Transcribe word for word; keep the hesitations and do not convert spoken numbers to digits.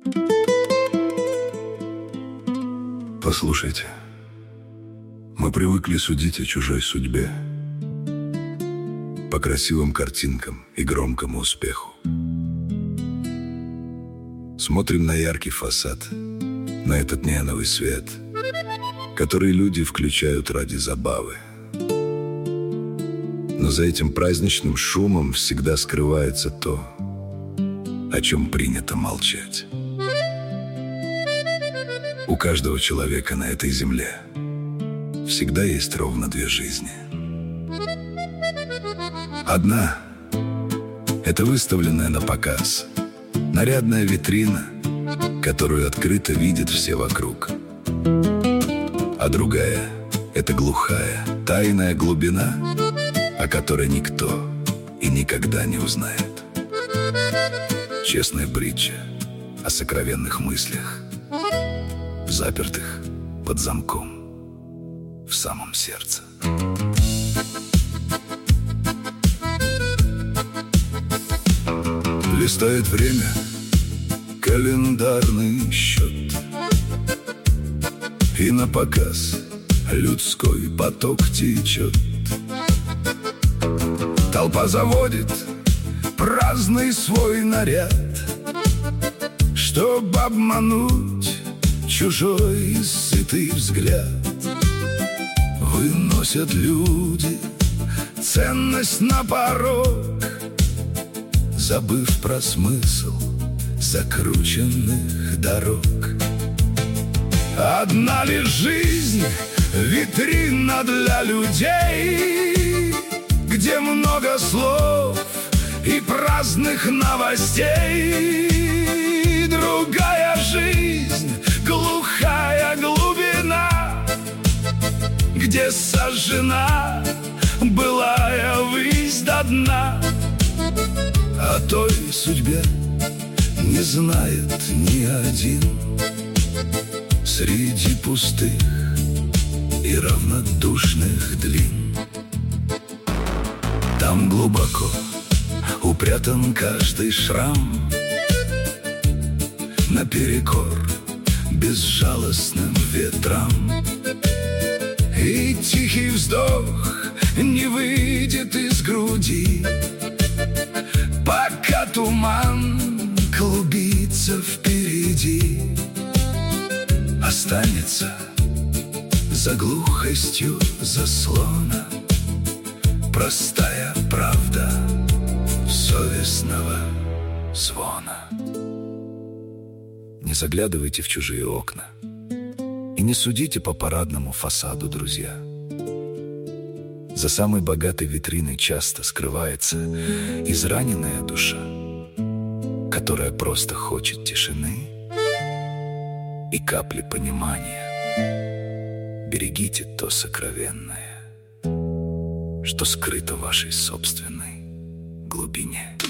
Послушайте, мы привыкли судить о чужой судьбе по красивым картинкам и громкому успеху. Смотрим на яркий фасад, на этот неоновый свет, который люди включают ради забавы. Но за этим праздничным шумом всегда скрывается то, о чем принято молчать. У каждого человека на этой земле всегда есть ровно две жизни. Одна – это выставленная на показ, нарядная витрина, которую открыто видят все вокруг. А другая – это глухая, тайная глубина, о которой никто и никогда не узнает. Честная притча о сокровенных мыслях, запертых под замком в самом сердце. Листает время календарный счет, и на показ людской поток течет. Толпа заводит праздный свой наряд, чтоб обмануть чужой сытый взгляд. Выносят люди ценность на порог, забыв про смысл закрученных дорог. Одна лишь жизнь — витрина для людей, где много слов и праздных новостей. Другая жизнь — глухая глубина, где сожжена былая высь до дна. О той судьбе не знает ни один среди пустых и равнодушных длин. Там глубоко упрятан каждый шрам, наперекор безжалостным ветрам. И тихий вздох не выйдет из груди, пока туман клубится впереди. Останется за глухостью заслона простая правда совестного звона. Не заглядывайте в чужие окна и не судите по парадному фасаду, друзья. За самой богатой витриной часто скрывается израненная душа, которая просто хочет тишины и капли понимания. Берегите то сокровенное, что скрыто в вашей собственной глубине.